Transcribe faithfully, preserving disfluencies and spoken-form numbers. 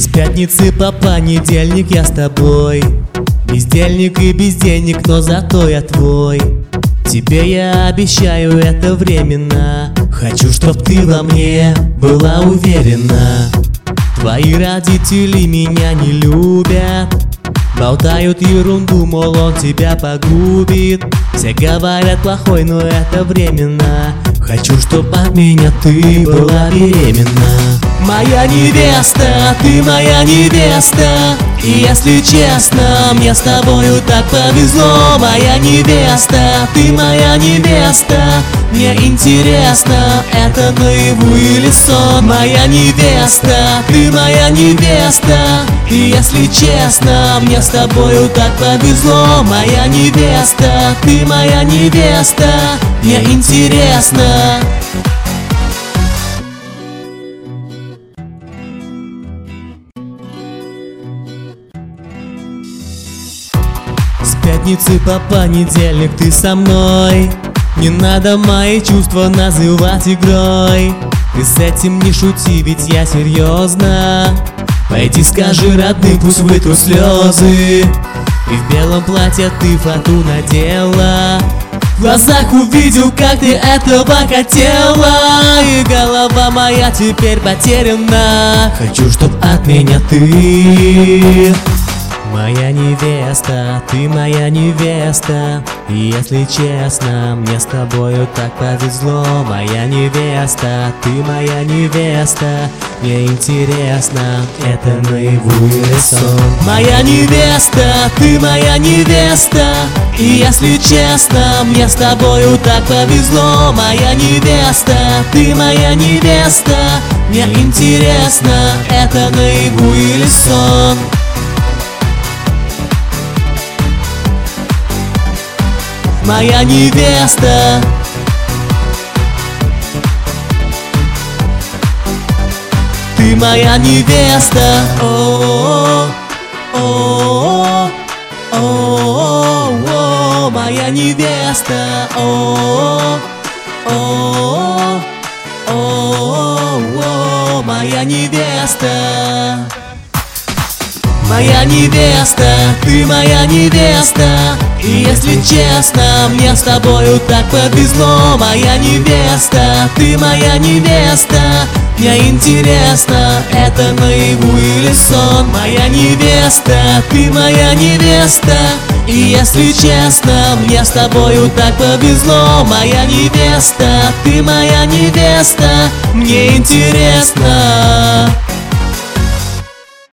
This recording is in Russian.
С пятницы по понедельник я с тобой, бездельник и бездельник, но зато я твой. Тебе я обещаю, это временно. Хочу, чтоб ты во мне была уверена. Твои родители меня не любят, болтают ерунду, мол, он тебя погубит. Все говорят плохой, но это временно. Хочу, чтоб от меня ты была беременна. Моя невеста, ты моя невеста. И если честно, мне с тобою так повезло. Моя невеста, ты моя невеста. Мне интересно, это наяву или сон. Моя невеста, ты моя невеста. И если честно, мне с тобою так повезло. Моя невеста, ты моя невеста. Мне интересно. С пятницы по понедельник ты со мной. Не надо мои чувства называть игрой. Ты с этим не шути, ведь я серьезно. Пойди скажи родным, пусть вытрут слезы. И в белом платье ты фату надела. В глазах увидел, как ты этого хотела. И голова моя теперь потеряна. Хочу, чтоб от меня ты моя невеста, ты моя невеста. И если честно, мне с тобою так повезло. Моя невеста, ты моя невеста. Мне интересно, это наяву или сон. Моя невеста, ты моя невеста. И если честно, мне с тобою так повезло. Моя невеста, ты моя невеста. Мне интересно, это наяву или сон. Моя невеста. Ты моя невеста. О, о, о, о, о, моя невеста. О, о, о, о, моя невеста. Моя невеста, ты моя невеста. И если честно, мне с тобою так повезло. Моя невеста, ты моя невеста. Мне интересно, это наяву или сон. Моя невеста, ты моя невеста. И если честно, мне с тобою так повезло. Моя невеста, ты моя невеста. Мне интересно.